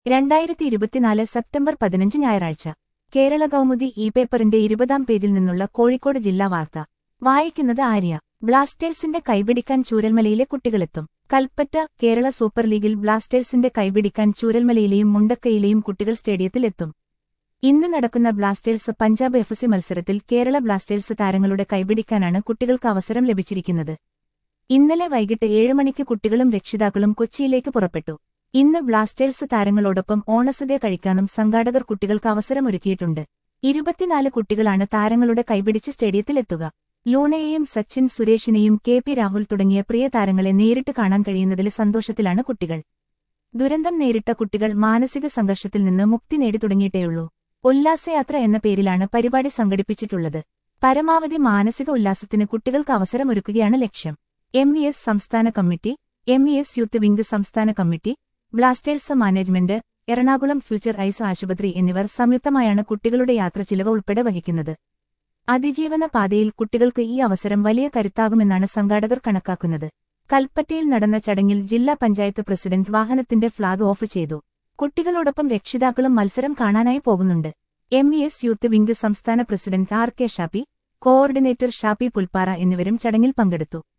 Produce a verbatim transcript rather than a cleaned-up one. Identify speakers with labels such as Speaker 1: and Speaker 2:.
Speaker 1: രണ്ടായിരത്തി ഇരുപത്തിനാല് സെപ്റ്റംബർ പതിനഞ്ച് ഞായറാഴ്ച കേരള കൗമുദി ഇ പേപ്പറിന്റെ ഇരുപതാം പേജിൽ നിന്നുള്ള കോഴിക്കോട് ജില്ലാ വാർത്ത വായിക്കുന്നത് ആര്യ. ബ്ലാസ്റ്റേഴ്സിന്റെ കൈപിടിക്കാൻ ചൂരൽമലയിലെ കുട്ടികളെത്തും. കൽപ്പറ്റ. കേരള സൂപ്പർ ലീഗിൽ ബ്ലാസ്റ്റേഴ്സിന്റെ കൈപിടിക്കാൻ ചൂരൽമലയിലെയും മുണ്ടക്കയിലെയും കുട്ടികൾ സ്റ്റേഡിയത്തിലെത്തും. ഇന്ന് നടക്കുന്ന ബ്ലാസ്റ്റേഴ്സ് പഞ്ചാബ് എഫ് സി മത്സരത്തിൽ കേരള ബ്ലാസ്റ്റേഴ്സ് താരങ്ങളുടെ കൈപിടിക്കാനാണ് കുട്ടികൾക്ക് അവസരം ലഭിച്ചിരിക്കുന്നത്. ഇന്നലെ വൈകിട്ട് ഏഴ് മണിക്ക് കുട്ടികളും രക്ഷിതാക്കളും കൊച്ചിയിലേക്ക് പുറപ്പെട്ടു. ഇന്ന് ബ്ലാസ്റ്റേഴ്സ് താരങ്ങളോടൊപ്പം ഓണസദ്യ കഴിക്കാനും സംഘാടകർ കുട്ടികൾക്ക് അവസരമൊരുക്കിയിട്ടുണ്ട്. ഇരുപത്തിനാല് കുട്ടികളാണ് താരങ്ങളുടെ കൈപിടിച്ച് സ്റ്റേഡിയത്തിലെത്തുക. ലൂണയെയും സച്ചിൻ സുരേഷിനെയും കെ പി രാഹുൽ തുടങ്ങിയ പ്രിയ താരങ്ങളെ നേരിട്ട് കാണാൻ കഴിയുന്നതിൽ സന്തോഷത്തിലാണ് കുട്ടികൾ. ദുരന്തം നേരിട്ട കുട്ടികൾ മാനസിക സംഘർഷത്തിൽ നിന്ന് മുക്തി നേടി തുടങ്ങിയിട്ടേയുള്ളൂ. ഉല്ലാസയാത്ര എന്ന പേരിലാണ് പരിപാടി സംഘടിപ്പിച്ചിട്ടുള്ളത്. പരമാവധി മാനസിക ഉല്ലാസത്തിന് കുട്ടികൾക്ക് അവസരമൊരുക്കുകയാണ് ലക്ഷ്യം. എം ഇ എസ് സംസ്ഥാന committee, M E S youth wing സംസ്ഥാന committee, Blasters management, Ernakulam future eyes ആശുപത്രി എന്നിവർ സംയുക്തമായാണ് കുട്ടികളുടെ യാത്ര ചിലവ് ഉൾപ്പെടെ വഹിക്കുന്നത്. അതിജീവന പാതയിൽ കുട്ടികൾക്ക് ഈ അവസരം വലിയ കരുത്താകുമെന്നാണ് സംഘാടകർ കണക്കാക്കുന്നത്. കൽപ്പറ്റയിൽ നടന്ന ചടങ്ങിൽ ജില്ലാ പഞ്ചായത്ത് പ്രസിഡന്റ് വാഹനത്തിന്റെ ഫ്ളാഗ് ഓഫ് ചെയ്തു. കുട്ടികളോടൊപ്പം രക്ഷിതാക്കളും മത്സരം കാണാനായി പോകുന്നുണ്ട്. M E S youth wing സംസ്ഥാന president R K Shappi, coordinator Shappi Pulppara എന്നിവരും ചടങ്ങിൽ പങ്കെടുത്തു.